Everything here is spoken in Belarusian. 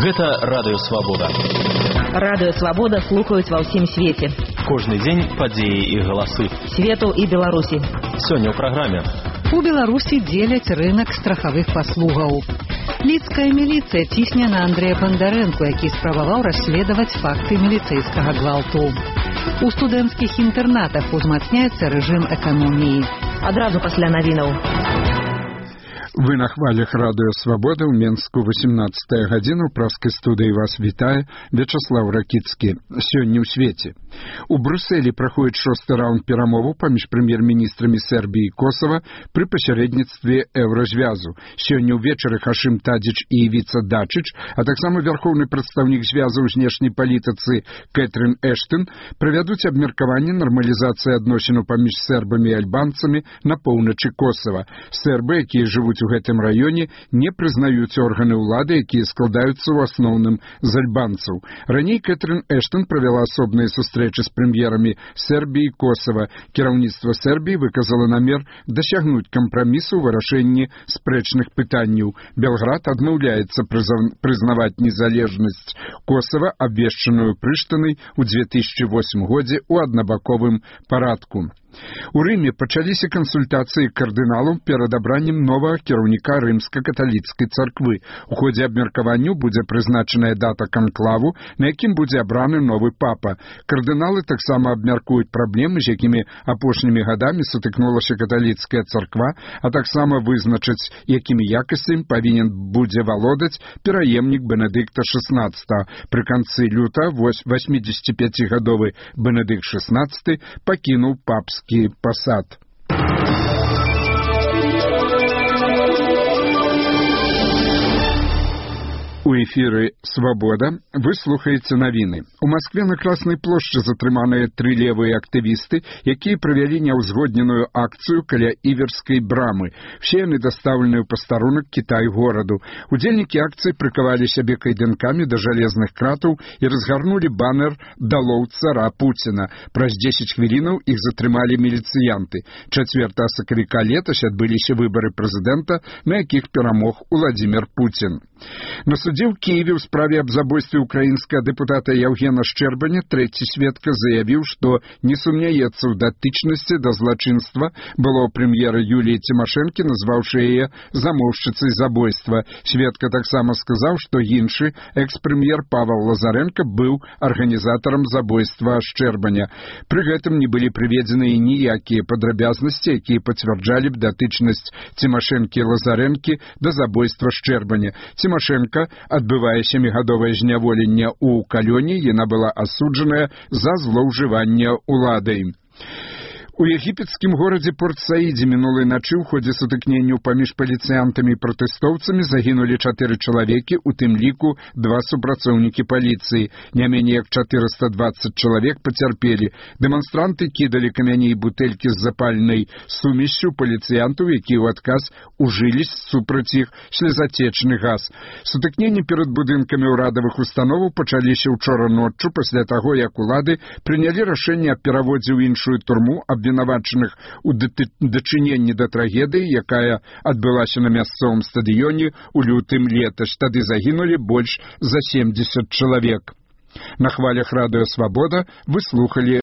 Гэта Радыё Свабода. Радыё Свабода слухаюць ва ўсім свеце. Кожны дзень падзеі і галасы. Свету і Беларусі. Сёння ў праграме. У Беларусі дзеляць рынак страхавых паслугаў. Лідская міліцыя цісне на Андрэя Бандарэнку, які спрабаваў расследаваць факты міліцэйскага гвалту. У студэнцкіх інтэрнатах узмацняецца рэжым эканоміі. Адразу пасля навінаў. Вы на хвалях Радыё Свабода ў Менску 18 гадзіну. У праскай студыі вас вітае Вячаслаў Ракіцкі. Сёння ў свеце. У Брюсселі праходзіць 6-ы раунд перамоваў паміж прэм'ер-міністрамі Сербіі і Косава пры пасярэдніцтве Еўразвязу. Сёння ўвечары Хашым Тадзіч і Івіца Дачыч, а таксама вярхоўны прадстаўнік звязу ў знешняй палітыцы Кэтрин Эштон правядуць абмеркаванне нармалізацыі адносінаў паміж сербамі і альбанцамі на поўначы Косава. Сербы, якія жывуць у гэтым раёне, не прызнаюць органы ўлады, якія складаюцца ў асноўным з альбанцаў. Раней Кэтрин Эштон правяла асобныя сустрэчы з прэм'ерамі Сербіі і Косава. Кіраўніцтва Сербіі выказала намер дасягнуць кампрамісу ў вырашэнні спрэчных пытанняў. Белград адмаўляецца прызнаваць незалежнасць Косава, абвешчаную Прыштанай у 2008 годзе ў аднабаковым парадку. У Рыме пачаліся кансультацыі кардыналаў перад абраннем новага кіраўніка рымска-каталіцкай царквы. У ходзе абмеркавання будзе прызначаная дата канклаву, на якім будзе абраны новы папа. Кардыналы таксама абмяркуюць праблемы, з якімі апошнімі гадамі сутыкнулася каталіцкая царква, а таксама вызначаць, якімі якасцямі павінен будзе валодаць пераемнік Бенедыкта XVI. Пры канцы люта 85-гадовы Бенедыкт XVI пакінуў папскі пасад. У эфіры «Свабода» вы слухаеце навіны. У Маскве на Краснай плошчы затрыманыя 3 левыя актывісты, якія правялі няўзгодненую акцыю каля Іверскай брамы. Все яны дастаўлены ў пастарунак Кітай-гораду. Удзельнікі акцыі прыкавалі сябе кайданкамі да жалезных кратаў і разгарнулі банер «Далоў цара Пуціна». Праз 10 хвілінаў іх затрымалі міліцыянты. 4 сакавіка летась адбыліся выбары прэзідэнта, на якіх перамог Уладзімір Пуцін. На судзе ў Киеве ў справе аб забойстве украінскага дэпутата Яўгена Шчэрбаня трэці сведка заявіў, што не сумняецца ў датычнасці да злачынства былога прэм'ера Юліі Цімашэнкі, назваўшы яе замоўшчыцай забойства. Сведка таксама сказаў, што іншы экс-прэм'ер Павел Лазаренко быў арганізатарам забойства Шчэрбаня. Пры гэтым не былі прыведзеныя ніякія падрабязнасці, якія пацвярджалі б датычнасць Цімашэнкі і Лазарэнкі да забойства Шчэрбаня. Цімашэнка адбывае 7-гадовае зняволенне ў калоніі, яна была асуджаная за злоўжыванне ўладай. У егіпецкім горадзе Порт-Саідзе мінулай начы ў ходзе сутыкненняў паміж паліцыянтамі і пратэстоўцамі загінулі 4 чалавекі, у тым ліку 2 супрацоўнікі паліцыі. Не меней як 420 чалавек пацярпелі. Дэманстранты кідалі камяні і бутэлькі з запальнай сумессю паліцыянтаў, якія ў адказ ужылі супраць іх слезатечны газ. Сутыкненні перад будынкамі ўрадавых установаў пачаліся ўчора ноччу пасля таго, як улады прынялі рашэнне аб пераводзе ў іншую турму абвінавачаных у дачыненні да трагедыі, якая адбылася на мясцовым стадыёне ў лютым летась. Тады загінулі больш за 70 чалавек. На хвалях Радыё Свабода вы слухалі